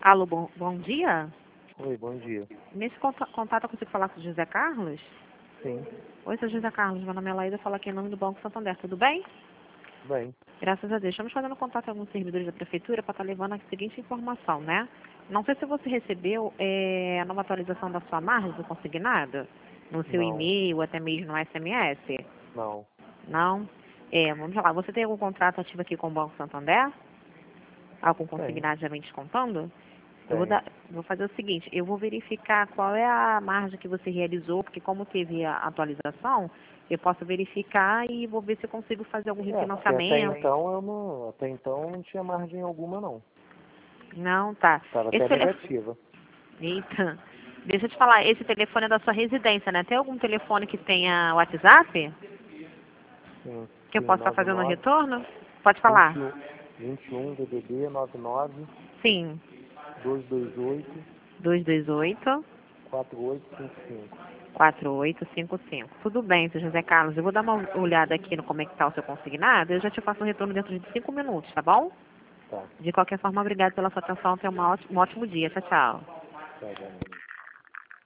Alô, bom dia? Oi, bom dia. Nesse contato eu consigo falar com o José Carlos? Sim, Oi, seu José Carlos, meu nome é Laída, falo aqui em nome do Banco Santander, tudo bem? bem. Graças a Deus. Estamos fazendo contato com alguns servidores da prefeitura para estar levando a seguinte informação, né? Não sei se você recebeu a nova atualização da sua margem do consignado no seu Não, e-mail, até mesmo no SMS. não. Não? Vamos lá. Você tem algum contrato ativo aqui com o Banco Santander? Algum Tem, consignado já vem descontando? Eu tem. vou fazer o seguinte, eu vou verificar qual é a margem que você realizou, porque como teve a atualização, eu posso verificar e vou ver se eu consigo fazer algum Porque até refinanciamento. então até então não tinha margem alguma não. Não, tá. Estava Esse até telefone. negativa. Eita. Deixa eu te falar, esse telefone é da sua residência, né? Tem algum telefone que tenha WhatsApp? Sim, Que eu sim, possa estar fazendo o 99 retorno? Pode falar. 21 21 DDD 99 Sim. 228 228 4855. 4855. Tudo bem, seu José Carlos. Eu vou dar uma olhada aqui no como é que está o seu consignado. Eu já te faço um retorno dentro de 5 minutos, tá bom? Tá, De qualquer forma, obrigado pela sua atenção. Tenha um ótimo dia. Tchau, tchau. tá, Daniel.